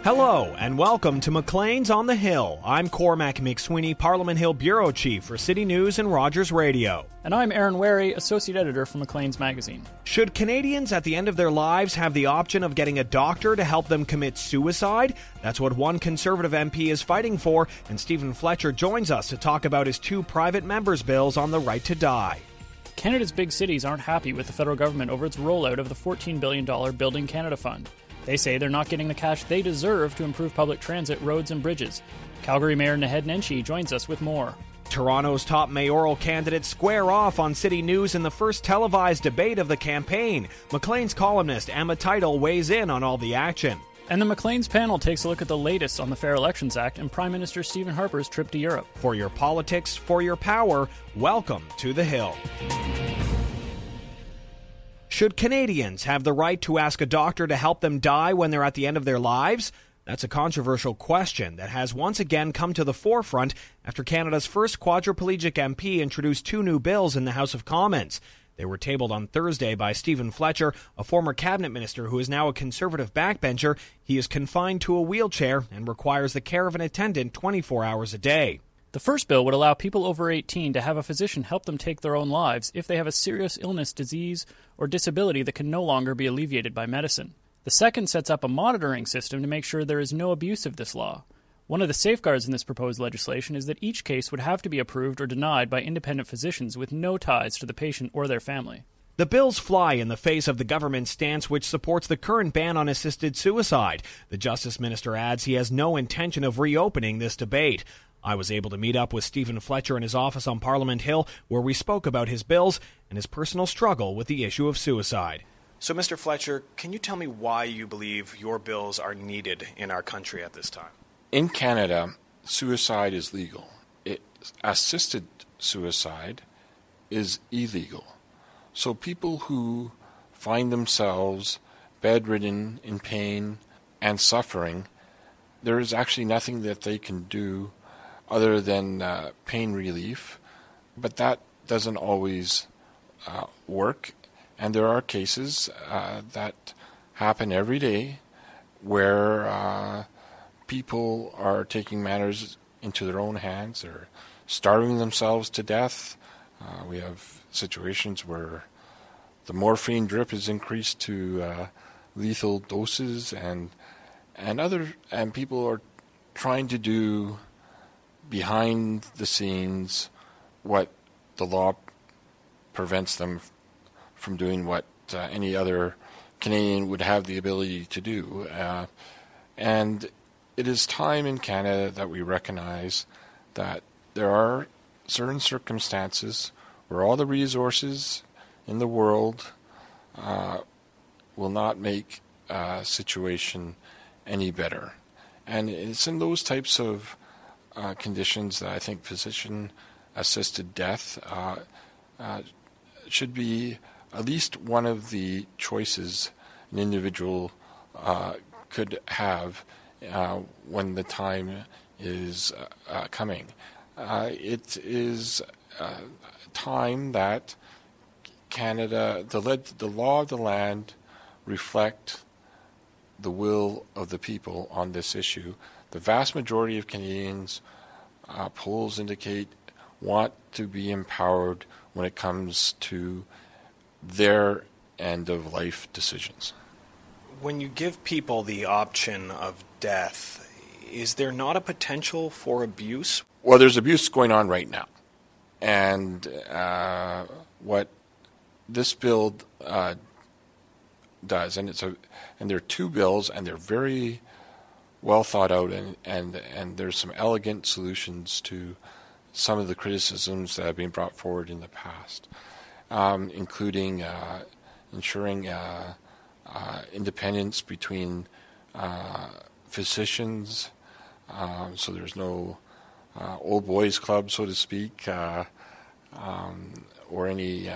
Hello, and welcome to Maclean's on the Hill. I'm Cormac McSweeney, Parliament Hill Bureau Chief for City News and Rogers Radio. And I'm Aaron Wary, Associate Editor for Maclean's Magazine. Should Canadians at the end of their lives have the option of getting a doctor to help them commit suicide? That's what one Conservative MP is fighting for, and Stephen Fletcher joins us to talk about his two private members' bills on the right to die. Canada's big cities aren't happy with the federal government over its rollout of the $14 billion Building Canada Fund. They say they're not getting the cash they deserve to improve public transit, roads, and bridges. Calgary Mayor Naheed Nenshi joins us with more. Toronto's top mayoral candidates square off on City News in the first televised debate of the campaign. Maclean's columnist Emma Teitel weighs in on all the action. And the Maclean's panel takes a look at the latest on the Fair Elections Act and Prime Minister Stephen Harper's trip to Europe. For your politics, for your power, welcome to the Hill. Should Canadians have the right to ask a doctor to help them die when they're at the end of their lives? That's a controversial question that has once again come to the forefront after Canada's first quadriplegic MP introduced two new bills in the House of Commons. They were tabled on Thursday by Stephen Fletcher, a former cabinet minister who is now a Conservative backbencher. He is confined to a wheelchair and requires the care of an attendant 24 hours a day. The first bill would allow people over 18 to have a physician help them take their own lives if they have a serious illness, disease, or disability that can no longer be alleviated by medicine. The second sets up a monitoring system to make sure there is no abuse of this law. One of the safeguards in this proposed legislation is that each case would have to be approved or denied by independent physicians with no ties to the patient or their family. The bills fly in the face of the government's stance which supports the current ban on assisted suicide. The Justice Minister adds he has no intention of reopening this debate. I was able to meet up with Stephen Fletcher in his office on Parliament Hill, where we spoke about his bills and his personal struggle with the issue of suicide. So, Mr. Fletcher, can you tell me why you believe your bills are needed in our country at this time? In Canada, suicide is legal. Assisted suicide is illegal. So people who find themselves bedridden, in pain, and suffering, there is actually nothing that they can do other than pain relief, but that doesn't always work. And there are cases that happen every day where people are taking matters into their own hands. They're starving themselves to death. We have situations where the morphine drip is increased to lethal doses, and people are trying to do behind the scenes what the law prevents them from doing, what any other Canadian would have the ability to do. And it is time in Canada that we recognize that there are certain circumstances where all the resources in the world will not make a situation any better. And it's in those types of conditions that I think physician-assisted death should be at least one of the choices an individual could have when the time is coming. It is time that Canada, the law of the land, reflect the will of the people on this issue. The vast majority of Canadians, polls indicate, want to be empowered when it comes to their end-of-life decisions. When you give people the option of death, is there not a potential for abuse? Well, there's abuse going on right now. And what this bill does, and there are two bills, and they're very well thought out, and there's some elegant solutions to some of the criticisms that have been brought forward in the past, including ensuring independence between physicians, so there's no old boys club, so to speak, or any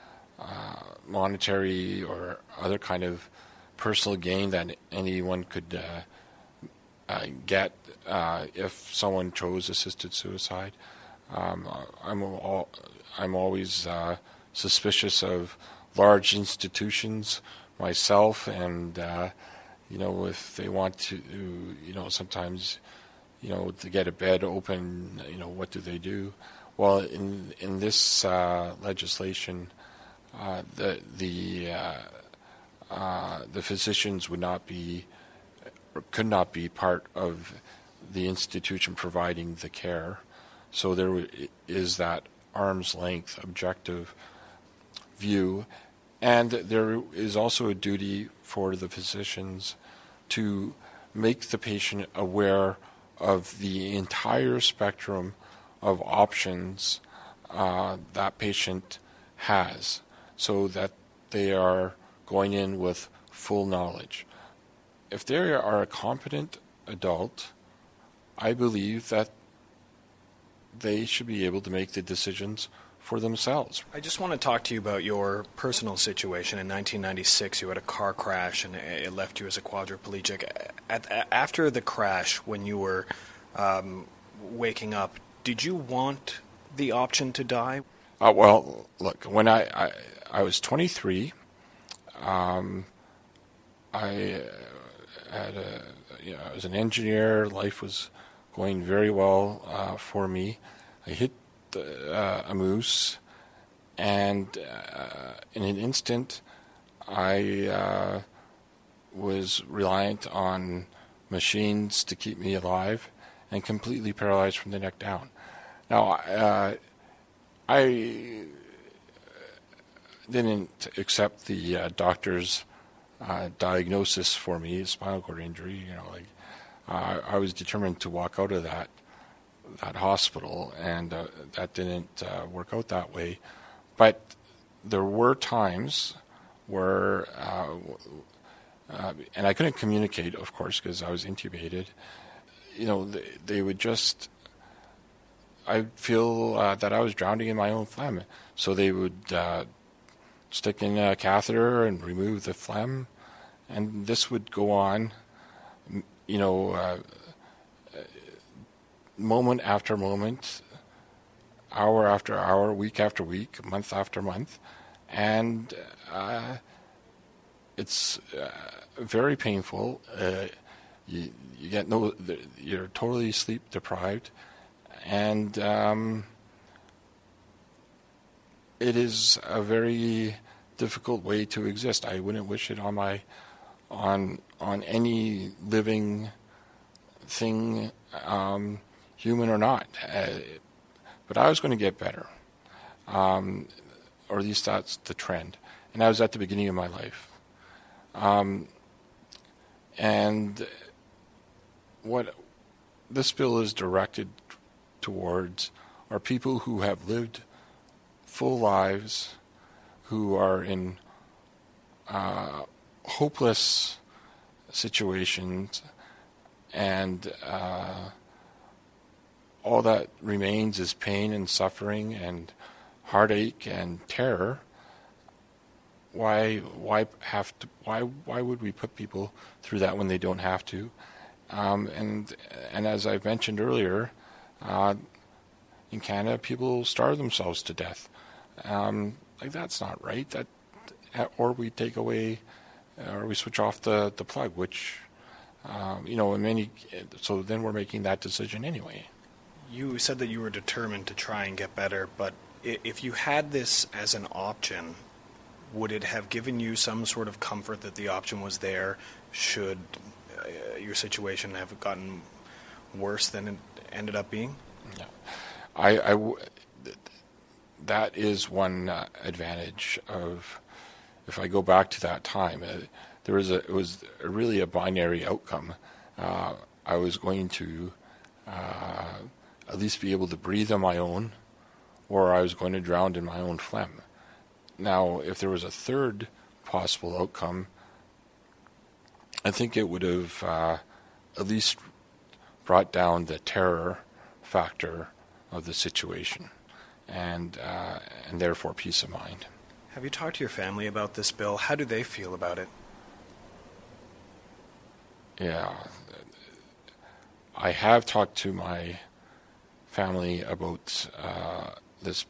monetary or other kind of personal gain that anyone could get if someone chose assisted suicide. I'm always suspicious of large institutions myself, and if they want to, sometimes, to get a bed open, what do they do? Well, in this legislation, the physicians could not be part of the institution providing the care. So there is that arm's length objective view, and there is also a duty for the physicians to make the patient aware of the entire spectrum of options that patient has, so that they are going in with full knowledge. If they are a competent adult, I believe that they should be able to make the decisions for themselves. I just want to talk to you about your personal situation. In 1996, you had a car crash and it left you as a quadriplegic. After the crash, when you were waking up, did you want the option to die? Well, look, when I was 23, I was an engineer. Life was going very well for me. I hit a moose, and in an instant, I was reliant on machines to keep me alive and completely paralyzed from the neck down. Now, I didn't accept the doctor's diagnosis for me, spinal cord injury. I was determined to walk out of that hospital, and that didn't work out that way. But there were times where, and I couldn't communicate, of course, because I was intubated. They would just, I feel that I was drowning in my own phlegm. So they would stick in a catheter and remove the phlegm, and this would go on, moment after moment, hour after hour, week after week, month after month, and it's very painful. You're totally sleep deprived, and it is a very difficult way to exist. I wouldn't wish it on any living thing, human or not. But I was going to get better, or at least that's the trend. And I was at the beginning of my life. And what this bill is directed towards are people who have lived full lives, who are in hopeless situations, and all that remains is pain and suffering and heartache and terror. Why would we put people through that when they don't have to? And as I've mentioned earlier, in Canada, people starve themselves to death. That's not right. Or we take away, or we switch off the plug, which, so then we're making that decision anyway. You said that you were determined to try and get better, but if you had this as an option, would it have given you some sort of comfort that the option was there should your situation have gotten worse than it ended up being? No. That is one advantage of, if I go back to that time, it was really a binary outcome. I was going to at least be able to breathe on my own, or I was going to drown in my own phlegm. Now, if there was a third possible outcome, I think it would have at least brought down the terror factor of the situation, and therefore peace of mind. Have you talked to your family about this bill? How do they feel about it? Yeah, I have talked to my family about this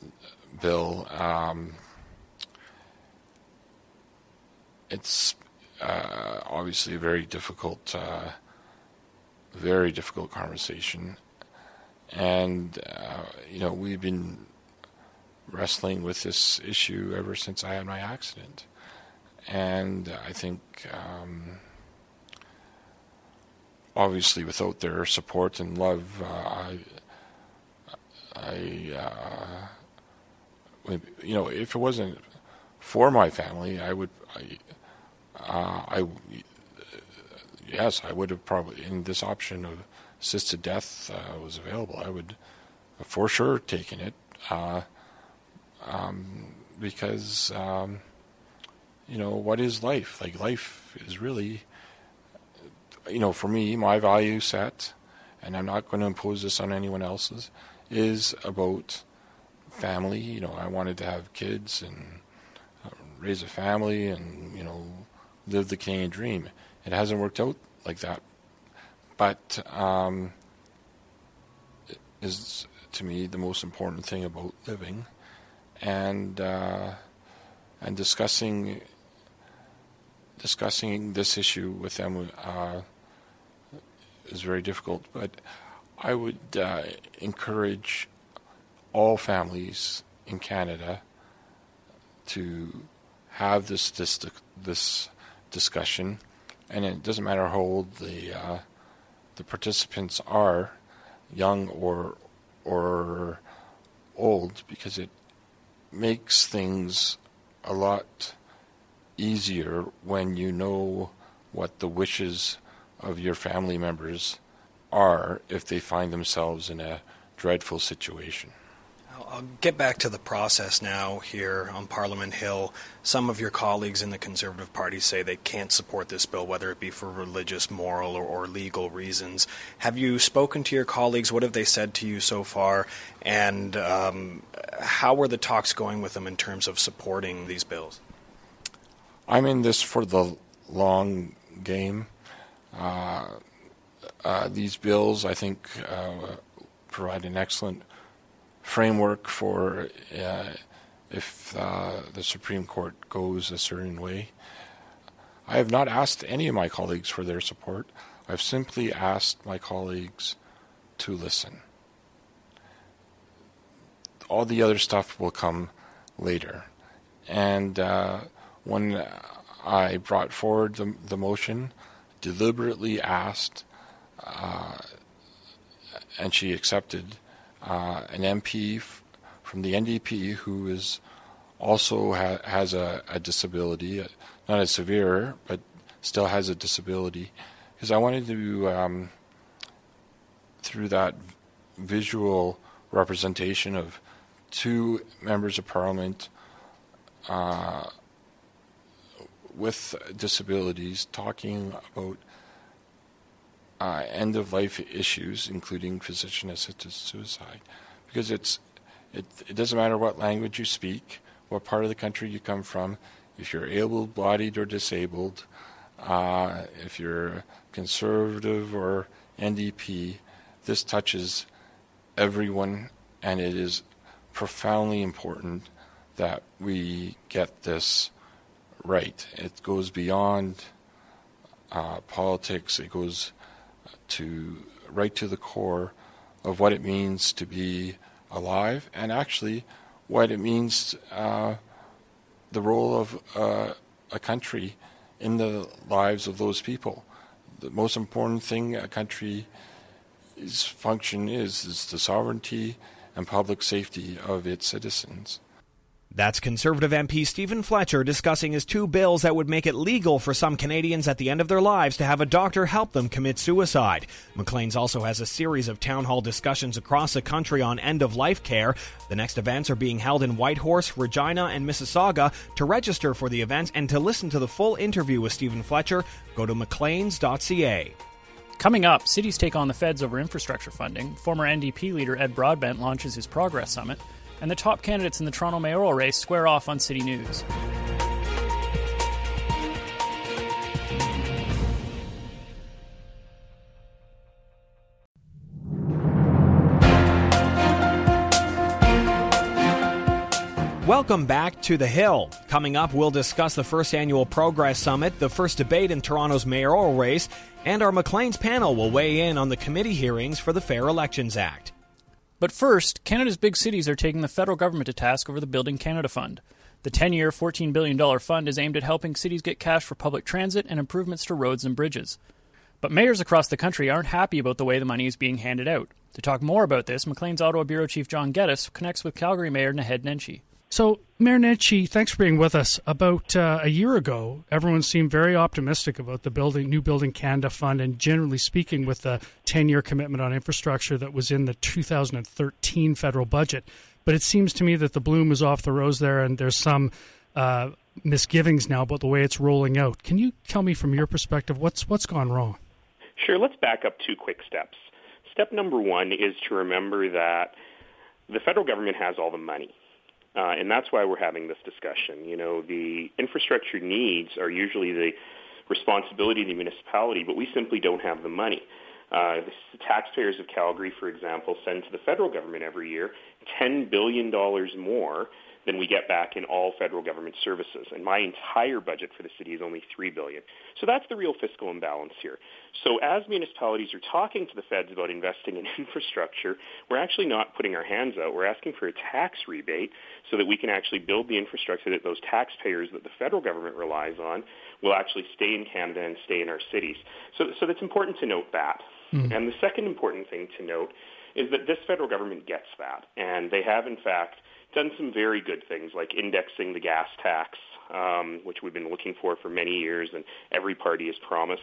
bill. It's obviously a very difficult conversation. And, we've been wrestling with this issue ever since I had my accident. And I think, obviously, without their support and love, if it wasn't for my family, I would have probably, in this option of assisted death was available, I would for sure taken it, because what is life? Like, life is really, for me, my value set, and I'm not going to impose this on anyone else's, is about family. I wanted to have kids and raise a family and, live the Canadian dream. It hasn't worked out like that. But it is, to me, the most important thing about living. And discussing this issue with them is very difficult. But I would encourage all families in Canada to have this discussion, and it doesn't matter how old the participants are, young or old, because it makes things a lot easier when you know what the wishes of your family members are if they find themselves in a dreadful situation. I'll get back to the process now here on Parliament Hill. Some of your colleagues in the Conservative Party say they can't support this bill, whether it be for religious, moral, or legal reasons. Have you spoken to your colleagues? What have they said to you so far? And how are the talks going with them in terms of supporting these bills? I'm in this for the long game. These bills, I think, provide an excellent framework for if the Supreme Court goes a certain way. I have not asked any of my colleagues for their support. I've simply asked my colleagues to listen. All the other stuff will come later. And when I brought forward the motion, deliberately asked, and she accepted, an MP from the NDP who is also has a disability, not as severe, but still has a disability, because I wanted to, through that visual representation of two members of Parliament with disabilities talking about end-of-life issues, including physician-assisted suicide, because it doesn't matter what language you speak, what part of the country you come from, if you're able-bodied or disabled, if you're conservative or NDP, this touches everyone, and it is profoundly important that we get this right. It goes beyond politics. It goes right to the core of what it means to be alive, and actually what it means, the role of a country in the lives of those people. The most important thing a country's function is the sovereignty and public safety of its citizens. That's Conservative MP Stephen Fletcher discussing his two bills that would make it legal for some Canadians at the end of their lives to have a doctor help them commit suicide. Maclean's also has a series of town hall discussions across the country on end-of-life care. The next events are being held in Whitehorse, Regina, and Mississauga. To register for the events and to listen to the full interview with Stephen Fletcher, go to macleans.ca. Coming up, cities take on the feds over infrastructure funding. Former NDP leader Ed Broadbent launches his Progress Summit. And the top candidates in the Toronto mayoral race square off on City News. Welcome back to The Hill. Coming up, we'll discuss the first annual Progress Summit, the first debate in Toronto's mayoral race, and our Maclean's panel will weigh in on the committee hearings for the Fair Elections Act. But first, Canada's big cities are taking the federal government to task over the Building Canada Fund. The 10-year, $14 billion fund is aimed at helping cities get cash for public transit and improvements to roads and bridges. But mayors across the country aren't happy about the way the money is being handed out. To talk more about this, Maclean's Ottawa Bureau Chief John Geddes connects with Calgary Mayor Naheed Nenshi. So, Mayor Nenshi, thanks for being with us. About a year ago, everyone seemed very optimistic about the new Building Canada Fund and generally speaking with the 10-year commitment on infrastructure that was in the 2013 federal budget. But it seems to me that the bloom is off the rose there and there's some misgivings now about the way it's rolling out. Can you tell me from your perspective what's gone wrong? Sure. Let's back up 2 quick steps. Step number 1 is to remember that the federal government has all the money. And that's why we're having this discussion. You know, the infrastructure needs are usually the responsibility of the municipality, but we simply don't have the money. The taxpayers of Calgary, for example, send to the federal government every year $10 billion more than we get back in all federal government services. And my entire budget for the city is only $3 billion. So that's the real fiscal imbalance here. So as municipalities are talking to the feds about investing in infrastructure, we're actually not putting our hands out. We're asking for a tax rebate so that we can actually build the infrastructure that those taxpayers that the federal government relies on will actually stay in Canada and stay in our cities. So that's important to note that. And the second important thing to note is that this federal government gets that. And they have, in fact, done some very good things like indexing the gas tax, which we've been looking for many years and every party has promised,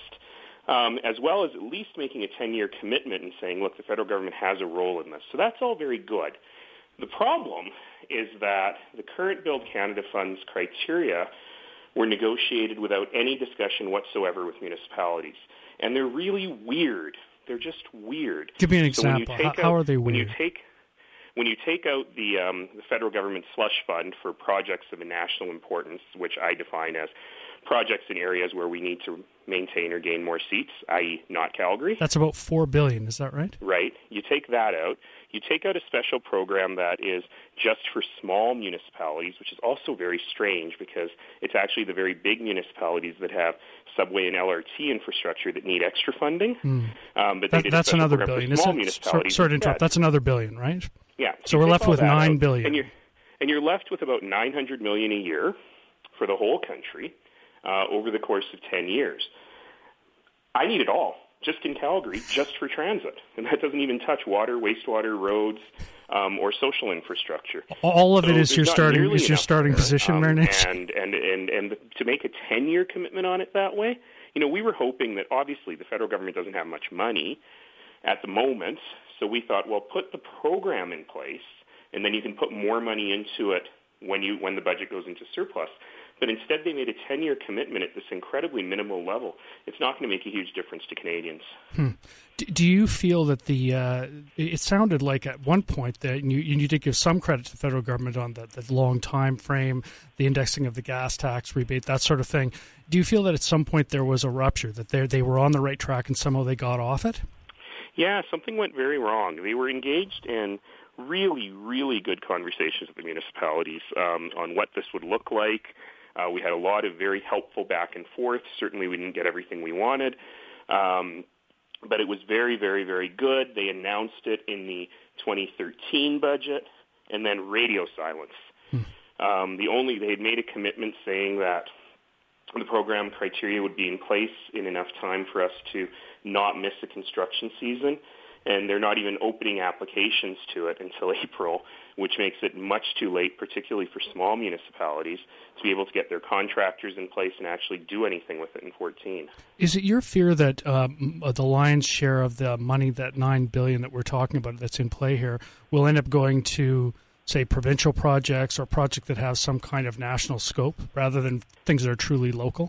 as well as at least making a 10-year commitment and saying, look, the federal government has a role in this. So that's all very good. The problem is that the current Build Canada Fund's criteria were negotiated without any discussion whatsoever with municipalities. And they're really weird. They're just weird. Give me an example. How are they weird? When you take out the federal government slush fund for projects of a national importance, which I define as projects in areas where we need to maintain or gain more seats, i.e. not Calgary. That's about $4 billion, is that right? Right. You take that out. You take out a special program that is just for small municipalities, which is also very strange because it's actually the very big municipalities that have subway and LRT infrastructure that need extra funding. But that's another billion. Sorry to interrupt. That's another billion, right? Yeah. So we're left with $9 billion. And you're left with about $900 million a year for the whole country over the course of 10 years. I need it all, just in Calgary, just for transit. And that doesn't even touch water, wastewater, roads, or social infrastructure. All of it is your starting position, Mayor Nenshi? And to make a 10-year commitment on it that way, you know, we were hoping that obviously the federal government doesn't have much money at the moment, so we thought, well, put the program in place, and then you can put more money into it when the budget goes into surplus. But instead, they made a 10-year commitment at this incredibly minimal level. It's not going to make a huge difference to Canadians. Do you feel that it sounded like at one point that you need to give some credit to the federal government on the long time frame, the indexing of the gas tax rebate, that sort of thing. Do you feel that at some point there was a rupture, that they were on the right track and somehow they got off it? Yeah, something went very wrong. They were engaged in really, really good conversations with the municipalities on what this would look like. We had a lot of very helpful back and forth. Certainly we didn't get everything we wanted, but it was very, very, very good. They announced it in the 2013 budget, and then radio silence. They had made a commitment saying that the program criteria would be in place in enough time for us to not miss a construction season, and they're not even opening applications to it until April, which makes it much too late, particularly for small municipalities, to be able to get their contractors in place and actually do anything with it in 2014. Is it your fear that the lion's share of the money, that $9 billion that we're talking about that's in play here, will end up going to, say, provincial projects or projects that have some kind of national scope rather than things that are truly local?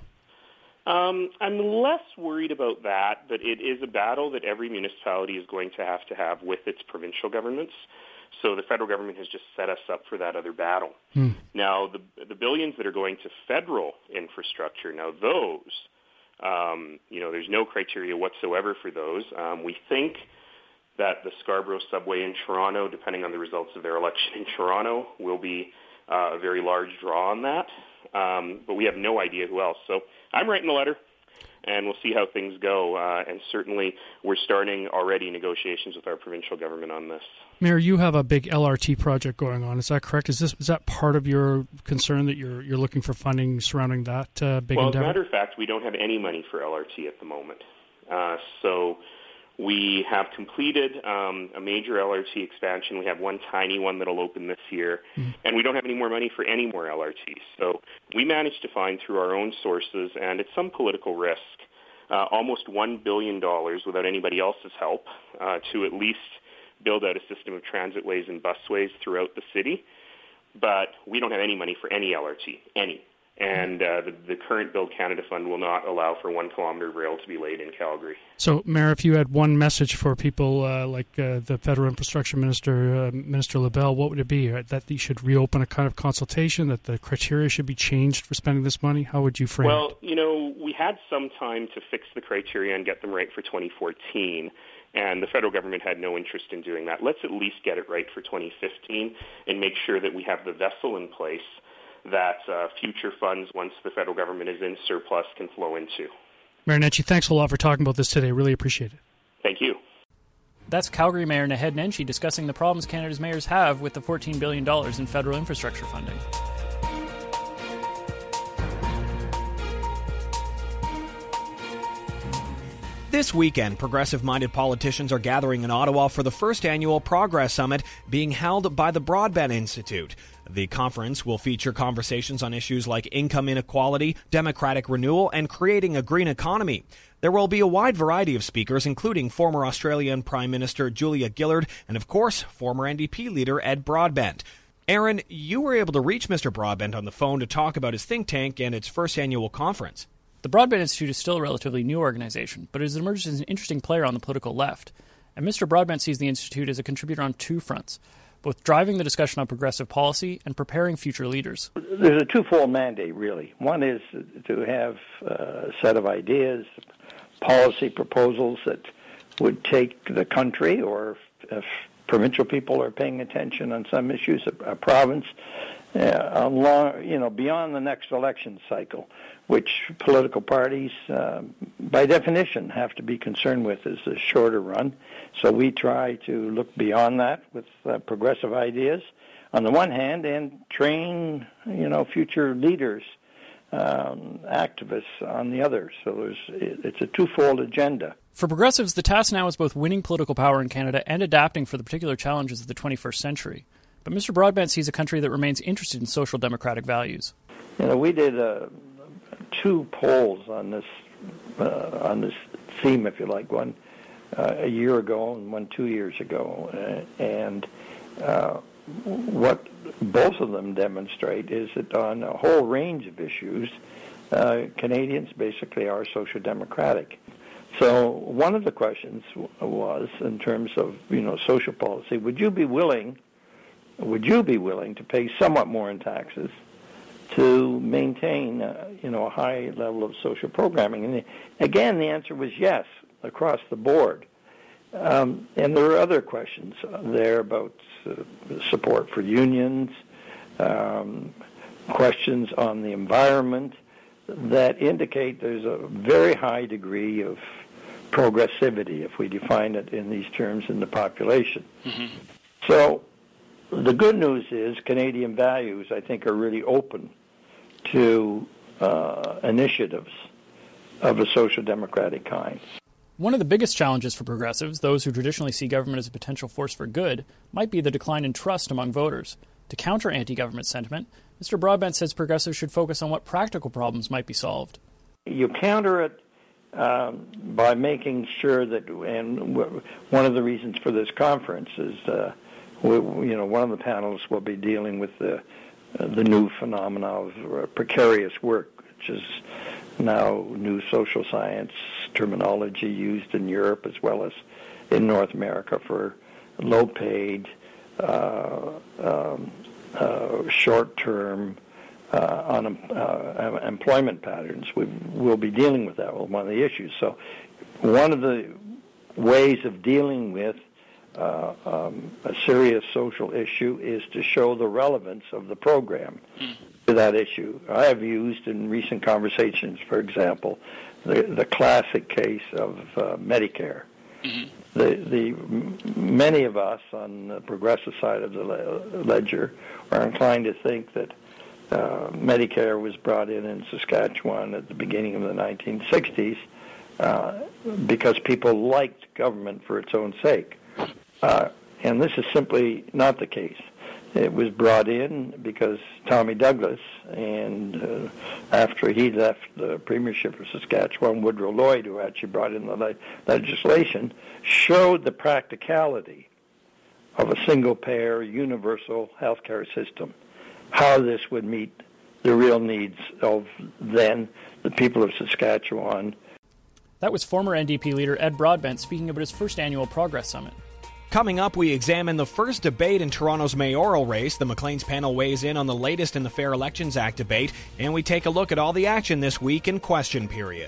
I'm less worried about that, but it is a battle that every municipality is going to have with its provincial governments. So the federal government has just set us up for that other battle. Now, the billions that are going to federal infrastructure, now those, there's no criteria whatsoever for those. We think that the Scarborough subway in Toronto, depending on the results of their election in Toronto, will be a very large draw on that. But we have no idea who else. So I'm writing the letter, and we'll see how things go. And certainly we're starting already negotiations with our provincial government on this. Mayor, you have a big LRT project going on. Is that correct? Is that part of your concern that you're looking for funding surrounding that big endeavor? Well, as a matter of fact, we don't have any money for LRT at the moment. So we have completed a major LRT expansion. We have one tiny one that will open this year, and we don't have any more money for any more LRTs. So we managed to find through our own sources, and at some political risk, almost $1 billion without anybody else's help to at least build out a system of transitways and busways throughout the city. But we don't have any money for any LRT, any. And the current Build Canada Fund will not allow for 1 kilometre of rail to be laid in Calgary. So, Mayor, if you had one message for people like the Federal Infrastructure Minister, Minister LaBelle, what would it be? That you should reopen a kind of consultation, that the criteria should be changed for spending this money? How would you frame it? Well, we had some time to fix the criteria and get them right for 2014. And the federal government had no interest in doing that. Let's at least get it right for 2015 and make sure that we have the vessel in place that future funds, once the federal government is in surplus, can flow into. Mayor Nenshi, thanks a lot for talking about this today. Really appreciate it. Thank you. That's Calgary Mayor Naheed Nenshi discussing the problems Canada's mayors have with the $14 billion in federal infrastructure funding. This weekend, progressive-minded politicians are gathering in Ottawa for the first annual Progress Summit being held by the Broadbent Institute. The conference will feature conversations on issues like income inequality, democratic renewal, and creating a green economy. There will be a wide variety of speakers, including former Australian Prime Minister Julia Gillard and, of course, former NDP leader Ed Broadbent. Aaron, you were able to reach Mr. Broadbent on the phone to talk about his think tank and its first annual conference. The Broadbent Institute is still a relatively new organization, but it has emerged as an interesting player on the political left. And Mr. Broadbent sees the Institute as a contributor on two fronts, both driving the discussion on progressive policy and preparing future leaders. There's a twofold mandate, really. One is to have a set of ideas, policy proposals that would take the country, or if provincial people are paying attention on some issues, a province, beyond the next election cycle, which political parties, by definition, have to be concerned with as the shorter run. So we try to look beyond that with progressive ideas, on the one hand, and train, future leaders, activists on the other. So it's a twofold agenda. For progressives, the task now is both winning political power in Canada and adapting for the particular challenges of the 21st century. But Mr. Broadbent sees a country that remains interested in social democratic values. We did two polls on this theme, if you like, one a year ago and one 2 years ago, and what both of them demonstrate is that on a whole range of issues, Canadians basically are social democratic. So one of the questions was, in terms of social policy, would you be willing to pay somewhat more in taxes to maintain, a high level of social programming? And again, the answer was yes, across the board. And there are other questions there about support for unions, questions on the environment that indicate there's a very high degree of progressivity, if we define it in these terms, in the population. Mm-hmm. So the good news is Canadian values, I think, are really open to initiatives of a social democratic kind. One of the biggest challenges for progressives, those who traditionally see government as a potential force for good, might be the decline in trust among voters. To counter anti-government sentiment, Mr. Broadbent says progressives should focus on what practical problems might be solved. You counter it by making sure that, and one of the reasons for this conference is, one of the panels will be dealing with the new phenomena of precarious work, which is now new social science terminology used in Europe as well as in North America for low-paid, short-term employment patterns. We'll be dealing with that, one of the issues. So one of the ways of dealing with a serious social issue is to show the relevance of the program to that issue. I have used in recent conversations, for example, the classic case of Medicare. Many of us on the progressive side of the ledger are inclined to think that Medicare was brought in Saskatchewan at the beginning of the 1960s because people liked government for its own sake. And this is simply not the case. It was brought in because Tommy Douglas, and after he left the premiership of Saskatchewan, Woodrow Lloyd, who actually brought in the legislation, showed the practicality of a single-payer, universal healthcare system, how this would meet the real needs of then the people of Saskatchewan. That was former NDP leader Ed Broadbent speaking about his first annual Progress Summit. Coming up, we examine the first debate in Toronto's mayoral race. The Maclean's panel weighs in on the latest in the Fair Elections Act debate, and we take a look at all the action this week in Question Period.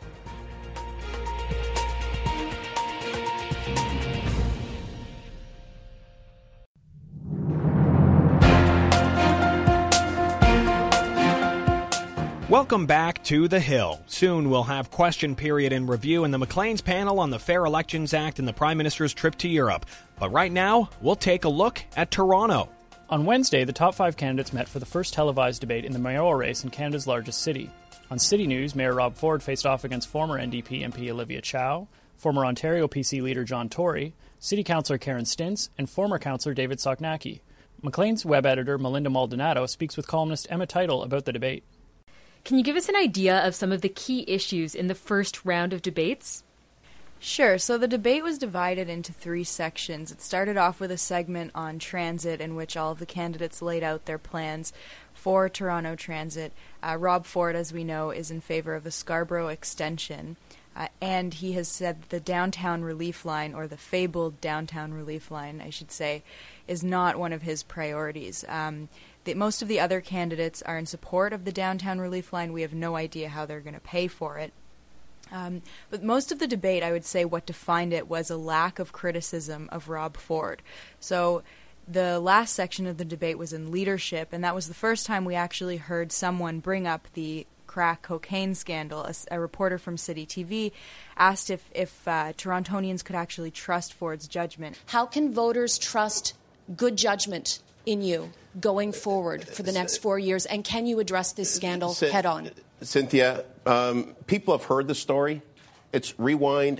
Welcome back to The Hill. Soon we'll have Question Period in review and the Maclean's panel on the Fair Elections Act and the Prime Minister's trip to Europe. But right now, we'll take a look at Toronto. On Wednesday, the top 5 candidates met for the first televised debate in the mayoral race in Canada's largest city. On City News, Mayor Rob Ford faced off against former NDP MP Olivia Chow, former Ontario PC leader John Tory, City Councillor Karen Stintz, and former Councillor David Soknacki. Maclean's web editor Melinda Maldonado speaks with columnist Emma Teitel about the debate. Can you give us an idea of some of the key issues in the first round of debates? Sure. So the debate was divided into 3 sections. It started off with a segment on transit in which all of the candidates laid out their plans for Toronto Transit. Rob Ford, as we know, is in favor of the Scarborough extension. And he has said the downtown relief line, or the fabled downtown relief line, I should say, is not one of his priorities. Most of the other candidates are in support of the downtown relief line. We have no idea how they're going to pay for it. But most of the debate, I would say what defined it was a lack of criticism of Rob Ford. So the last section of the debate was in leadership, and that was the first time we actually heard someone bring up the crack cocaine scandal. A reporter from City TV asked if Torontonians could actually trust Ford's judgment. How can voters trust good judgment in you going forward for the next 4 years, and can you address this scandal head on? Cynthia, people have heard the story. It's rewind.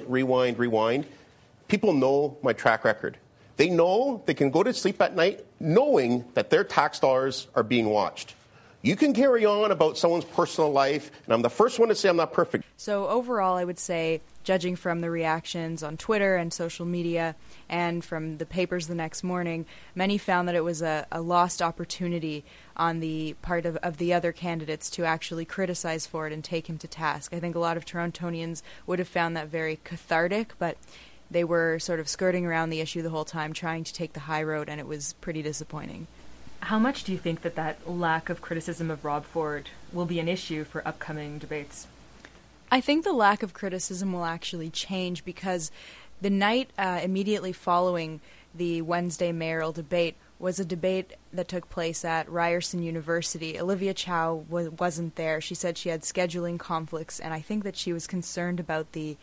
People know my track record. They know they can go to sleep at night knowing that their tax dollars are being watched. You can carry on about someone's personal life, and I'm the first one to say I'm not perfect. So overall, I would say, judging from the reactions on Twitter and social media and from the papers the next morning, many found that it was a lost opportunity on the part of the other candidates to actually criticize Ford and take him to task. I think a lot of Torontonians would have found that very cathartic, but they were sort of skirting around the issue the whole time, trying to take the high road, and it was pretty disappointing. How much do you think that lack of criticism of Rob Ford will be an issue for upcoming debates? I think the lack of criticism will actually change because the night immediately following the Wednesday mayoral debate was a debate that took place at Ryerson University. Olivia Chow wasn't there. She said she had scheduling conflicts, and I think that she was concerned about the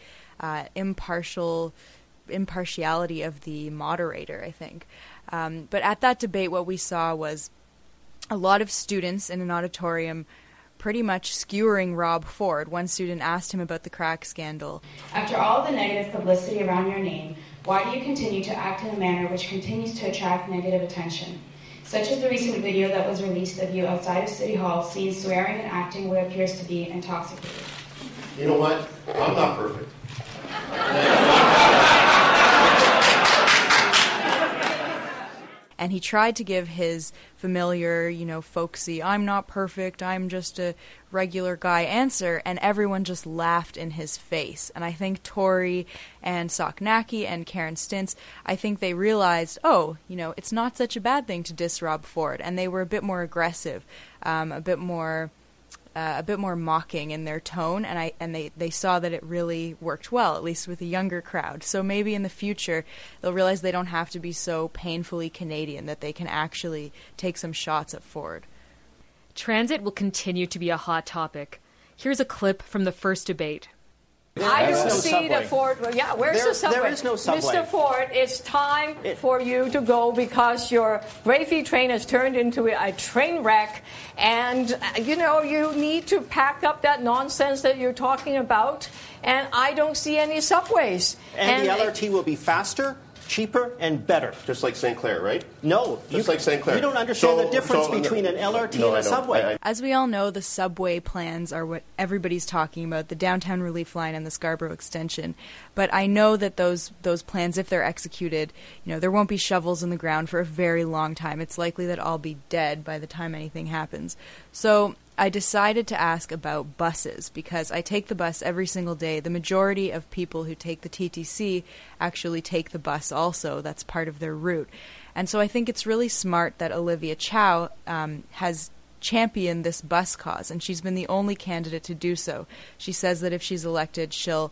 impartiality of the moderator, I think. But at that debate, what we saw was a lot of students in an auditorium pretty much skewering Rob Ford. One student asked him about the crack scandal. After all the negative publicity around your name, why do you continue to act in a manner which continues to attract negative attention? Such as the recent video that was released of you outside of City Hall, seen swearing and acting what appears to be intoxicated. You know what? I'm not perfect. And he tried to give his familiar, folksy, I'm not perfect, I'm just a regular guy answer, and everyone just laughed in his face. And I think Tory and Soknacki and Karen Stintz, I think they realized, it's not such a bad thing to diss Rob Ford, and they were a bit more aggressive, a bit more a bit more mocking in their tone, and they saw that it really worked well, at least with a younger crowd. So maybe in the future they'll realize they don't have to be so painfully Canadian, that they can actually take some shots at Ford. Transit will continue to be a hot topic. Here's a clip from the first debate. I don't see the Ford. Well, yeah, where's the subway? There is no subway. Mr. Ford, it's time for you to go because your gravy train has turned into a train wreck. And, you need to pack up that nonsense that you're talking about. And I don't see any subways. And the LRT will be faster, cheaper, and better. Just like St. Clair, right? No. Just like St. Clair. You don't understand the difference between an LRT and a subway. As we all know, the subway plans are what everybody's talking about, the Downtown Relief Line and the Scarborough Extension. But I know that those plans, if they're executed, there won't be shovels in the ground for a very long time. It's likely that I'll be dead by the time anything happens. So I decided to ask about buses because I take the bus every single day. The majority of people who take the TTC actually take the bus also. That's part of their route. And so I think it's really smart that Olivia Chow has championed this bus cause, and she's been the only candidate to do so. She says that if she's elected, she'll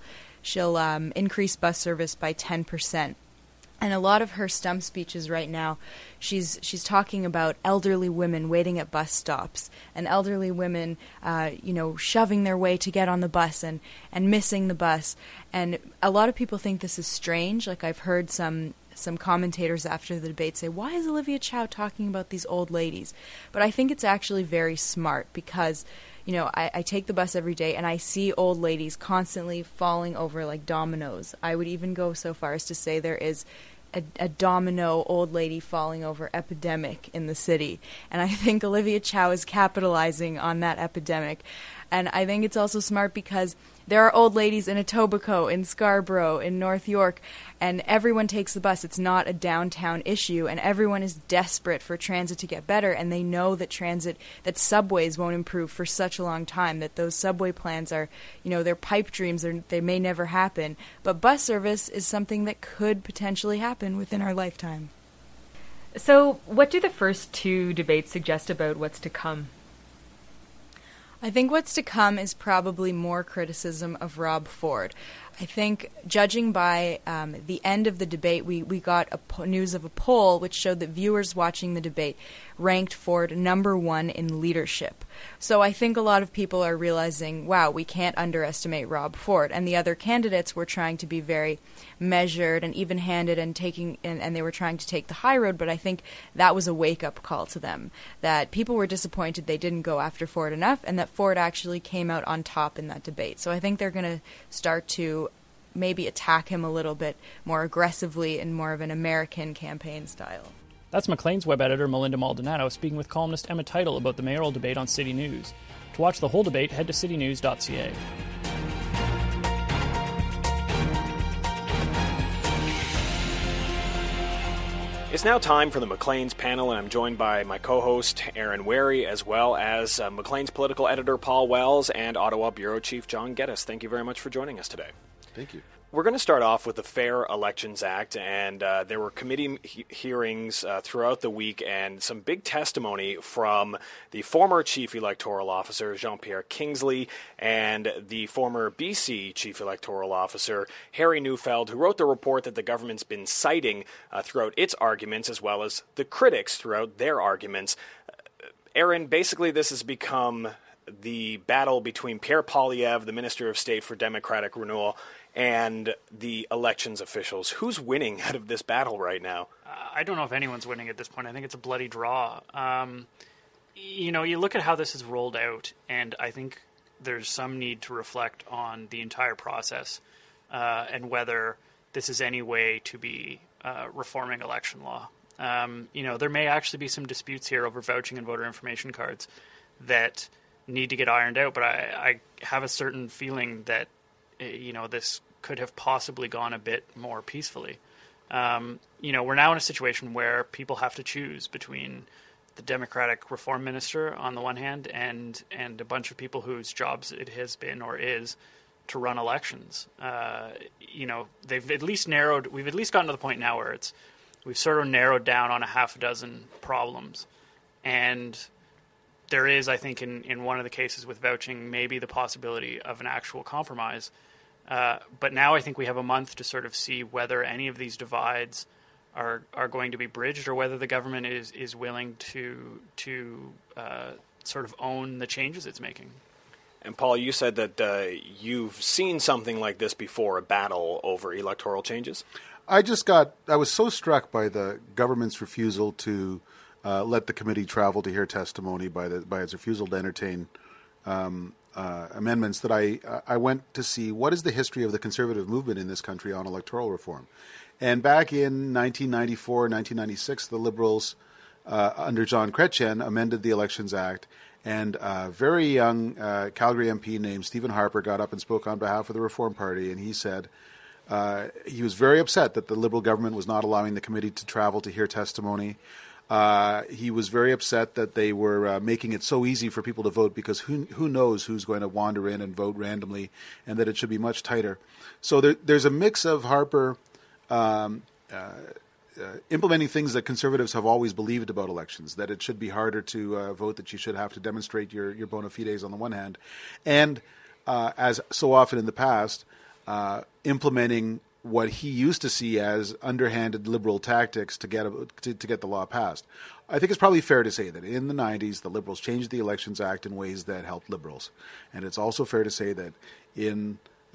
increase bus service by 10%. And a lot of her stump speeches right now, she's talking about elderly women waiting at bus stops and elderly women, shoving their way to get on the bus and missing the bus. And a lot of people think this is strange. Like I've heard some commentators after the debate say, why is Olivia Chow talking about these old ladies? But I think it's actually very smart because I take the bus every day and I see old ladies constantly falling over like dominoes. I would even go so far as to say there is a domino old lady falling over epidemic in the city. And I think Olivia Chow is capitalizing on that epidemic. And I think it's also smart because there are old ladies in Etobicoke, in Scarborough, in North York, and everyone takes the bus. It's not a downtown issue, and everyone is desperate for transit to get better, and they know that that subways won't improve for such a long time, that those subway plans are, they're pipe dreams, they may never happen. But bus service is something that could potentially happen within our lifetime. So what do the first two debates suggest about what's to come? I think what's to come is probably more criticism of Rob Ford. I think, judging by the end of the debate, we got news of a poll which showed that viewers watching the debate ranked Ford number one in leadership. So I think a lot of people are realizing, wow, we can't underestimate Rob Ford. And the other candidates were trying to be very measured and even-handed and they were trying to take the high road, but I think that was a wake-up call to them, that people were disappointed they didn't go after Ford enough and that Ford actually came out on top in that debate. So I think they're going to start to maybe attack him a little bit more aggressively in more of an American campaign style. That's Maclean's web editor Melinda Maldonado speaking with columnist Emma Teitel about the mayoral debate on City News. To watch the whole debate, head to citynews.ca. It's now time for the Maclean's panel, and I'm joined by my co-host Aaron Wary, as well as Maclean's political editor Paul Wells and Ottawa Bureau Chief John Geddes. Thank you very much for joining us today. Thank you. We're going to start off with the Fair Elections Act, and there were committee hearings throughout the week and some big testimony from the former Chief Electoral Officer, Jean-Pierre Kingsley, and the former BC Chief Electoral Officer, Harry Neufeld, who wrote the report that the government's been citing throughout its arguments, as well as the critics throughout their arguments. Aaron, basically this has become the battle between Pierre Poilievre, the Minister of State for Democratic Renewal, and the elections officials. Who's winning out of this battle right now? I don't know if anyone's winning at this point. I think it's a bloody draw. You look at how this is rolled out, and I think there's some need to reflect on the entire process and whether this is any way to be reforming election law. There may actually be some disputes here over vouching and voter information cards that need to get ironed out, but I have a certain feeling that this could have possibly gone a bit more peacefully. We're now in a situation where people have to choose between the Democratic Reform Minister on the one hand and a bunch of people whose jobs it has been or is to run elections. We've at least gotten to the point now where we've sort of narrowed down on a half a dozen problems. And there is, I think, in one of the cases with vouching, maybe the possibility of an actual compromise. But now I think we have a month to sort of see whether any of these divides are going to be bridged, or whether the government is willing to sort of own the changes it's making. And Paul, you said that you've seen something like this before, a battle over electoral changes. I was so struck by the government's refusal to let the committee travel to hear testimony, by its refusal to entertain amendments, that I went to see what is the history of the conservative movement in this country on electoral reform. And back in 1994, 1996, the Liberals, under John Chrétien, amended the Elections Act, and a very young Calgary MP named Stephen Harper got up and spoke on behalf of the Reform Party, and he said he was very upset that the Liberal government was not allowing the committee to travel to hear testimony. He was very upset that they were making it so easy for people to vote, because who knows who's going to wander in and vote randomly, and that it should be much tighter. So there's a mix of Harper implementing things that conservatives have always believed about elections, that it should be harder to vote, that you should have to demonstrate your bona fides on the one hand, and as so often in the past, implementing what he used to see as underhanded Liberal tactics to get the law passed. I think it's probably fair to say that in the 90s, the Liberals changed the Elections Act in ways that helped Liberals. And it's also fair to say that in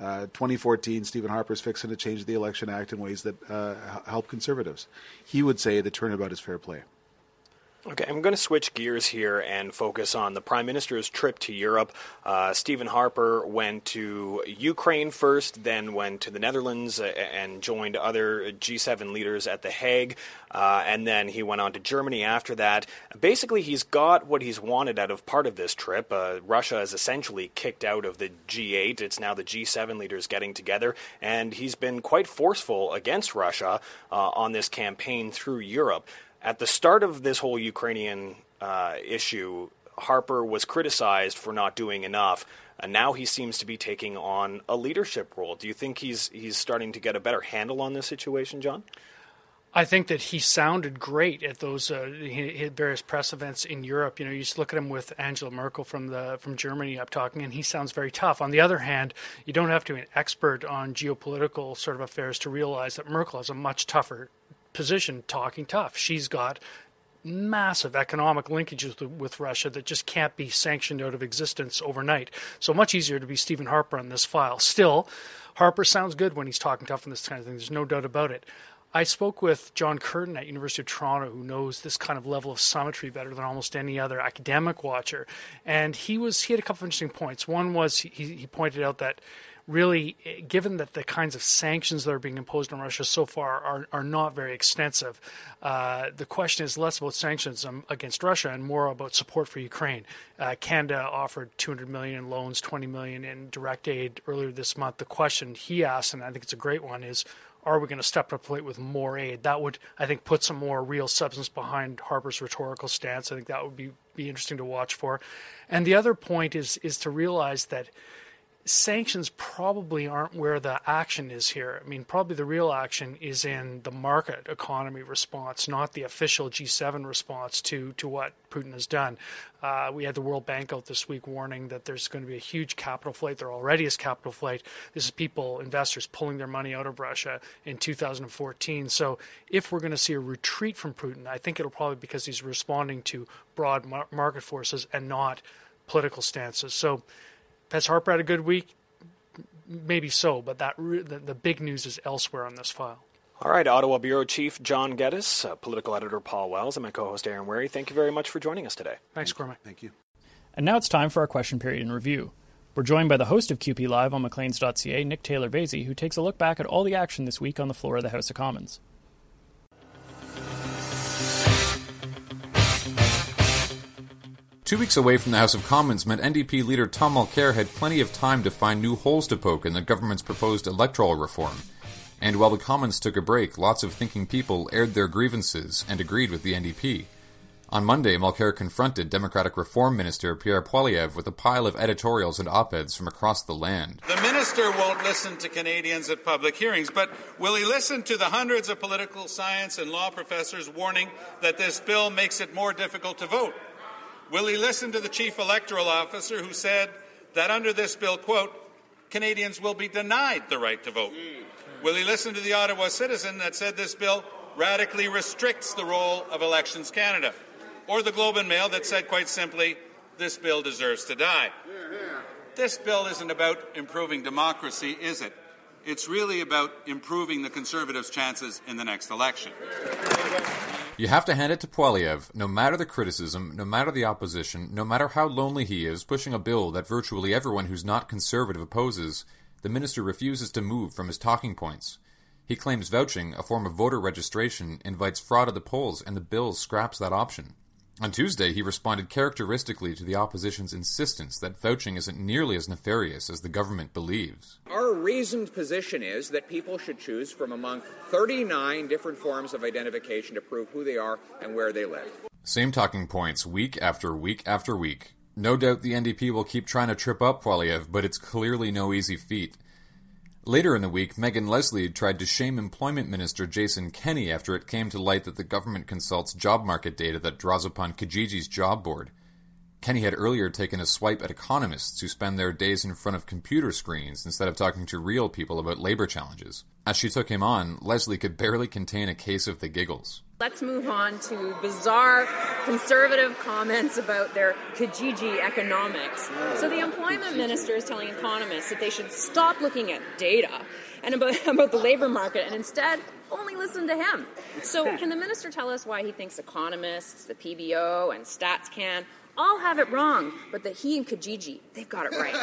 2014, Stephen Harper's fixing to change the Election Act in ways that help Conservatives. He would say the turnabout is fair play. Okay, I'm going to switch gears here and focus on the Prime Minister's trip to Europe. Stephen Harper went to Ukraine first, then went to the Netherlands and joined other G7 leaders at The Hague, and then he went on to Germany after that. Basically, he's got what he's wanted out of part of this trip. Russia is essentially kicked out of the G8. It's now the G7 leaders getting together, and he's been quite forceful against Russia on this campaign through Europe. At the start of this whole Ukrainian issue, Harper was criticized for not doing enough, and now he seems to be taking on a leadership role. Do you think he's starting to get a better handle on this situation, John? I think that he sounded great at those various press events in Europe. You just look at him with Angela Merkel from Germany up talking, and he sounds very tough. On the other hand, you don't have to be an expert on geopolitical sort of affairs to realize that Merkel has a much tougher position talking tough. She's got massive economic linkages with Russia that just can't be sanctioned out of existence overnight. So much easier to be Stephen Harper on this file. Still, Harper sounds good when he's talking tough on this kind of thing. There's no doubt about it. I spoke with John Curtin at University of Toronto, who knows this kind of level of symmetry better than almost any other academic watcher. And he had a couple of interesting points. One was he pointed out that really, given that the kinds of sanctions that are being imposed on Russia so far are not very extensive, the question is less about sanctions against Russia and more about support for Ukraine. Canada offered $200 million in loans, $20 million in direct aid earlier this month. The question he asked, and I think it's a great one, is, are we going to step up to the plate with more aid? That would, I think, put some more real substance behind Harper's rhetorical stance. I think that would be interesting to watch for. And the other point is to realize that sanctions probably aren't where the action is here. I mean, probably the real action is in the market economy response, not the official G7 response to what Putin has done. We had the World Bank out this week warning that there's going to be a huge capital flight. There already is capital flight. This is investors pulling their money out of Russia in 2014. So if we're going to see a retreat from Putin, I think it'll probably be because he's responding to broad market forces and not political stances. So has Harper had a good week? Maybe so, but the big news is elsewhere on this file. All right, Ottawa Bureau Chief John Geddes, political editor Paul Wells, and my co-host Aaron Wary, thank you very much for joining us today. Thanks, Cormac. Thank you. And now it's time for our question period in review. We're joined by the host of QP Live on Macleans.ca, Nick Taylor-Vasey, who takes a look back at all the action this week on the floor of the House of Commons. Two weeks away from the House of Commons meant NDP leader Tom Mulcair had plenty of time to find new holes to poke in the government's proposed electoral reform. And while the Commons took a break, lots of thinking people aired their grievances and agreed with the NDP. On Monday, Mulcair confronted Democratic Reform Minister Pierre Poilievre with a pile of editorials and op-eds from across the land. The minister won't listen to Canadians at public hearings, but will he listen to the hundreds of political science and law professors warning that this bill makes it more difficult to vote? Will he listen to the chief electoral officer who said that under this bill, quote, Canadians will be denied the right to vote? Will he listen to the Ottawa Citizen that said this bill radically restricts the role of Elections Canada? Or the Globe and Mail that said quite simply, this bill deserves to die? This bill isn't about improving democracy, is it? It's really about improving the Conservatives' chances in the next election. You have to hand it to Poilievre. No matter the criticism, no matter the opposition, no matter how lonely he is pushing a bill that virtually everyone who's not Conservative opposes, the minister refuses to move from his talking points. He claims vouching, a form of voter registration, invites fraud at the polls, and the bill scraps that option. On Tuesday, he responded characteristically to the opposition's insistence that vouching isn't nearly as nefarious as the government believes. Our reasoned position is that people should choose from among 39 different forms of identification to prove who they are and where they live. Same talking points week after week after week. No doubt the NDP will keep trying to trip up Poilievre, but it's clearly no easy feat. Later in the week, Megan Leslie tried to shame Employment Minister Jason Kenney after it came to light that the government consults job market data that draws upon Kijiji's job board. Kenney had earlier taken a swipe at economists who spend their days in front of computer screens instead of talking to real people about labor challenges. As she took him on, Leslie could barely contain a case of the giggles. Let's move on to bizarre Conservative comments about their Kijiji economics. So the employment minister is telling economists that they should stop looking at data and about the labor market and instead only listen to him. So can the minister tell us why he thinks economists, the PBO, and StatsCan all have it wrong, but that he and Kijiji, they've got it right?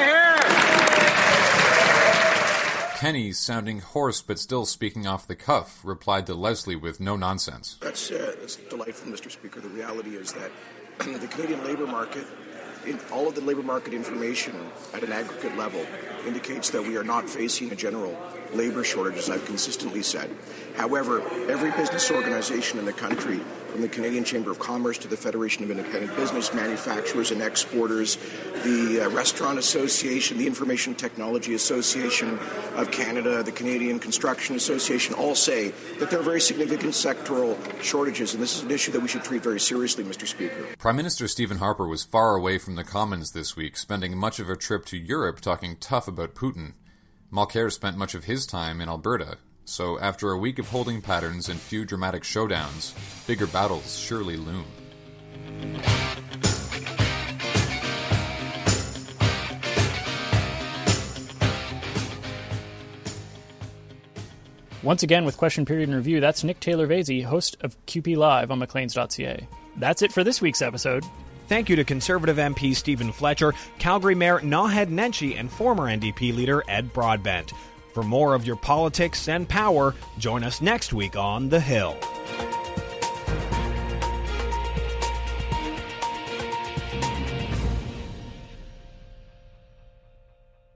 Kenney, sounding hoarse but still speaking off the cuff, replied to Leslie with no nonsense. That's delightful, Mr. Speaker. The reality is that the Canadian labour market, all of the labour market information at an aggregate level indicates that we are not facing a general labour shortage, as I've consistently said. However, every business organization in the country, from the Canadian Chamber of Commerce to the Federation of Independent Business Manufacturers and Exporters, the Restaurant Association, the Information Technology Association of Canada, the Canadian Construction Association, all say that there are very significant sectoral shortages, and this is an issue that we should treat very seriously, Mr. Speaker. Prime Minister Stephen Harper was far away from the Commons this week, spending much of a trip to Europe talking tough about Putin. Mulcair spent much of his time in Alberta, so after a week of holding patterns and few dramatic showdowns, bigger battles surely loom. Once again with Question Period in Review, that's Nick Taylor-Vasey, host of QP Live on Macleans.ca. That's it for this week's episode. Thank you to Conservative MP Stephen Fletcher, Calgary Mayor Naheed Nenshi, and former NDP leader Ed Broadbent. For more of your politics and power, join us next week on The Hill.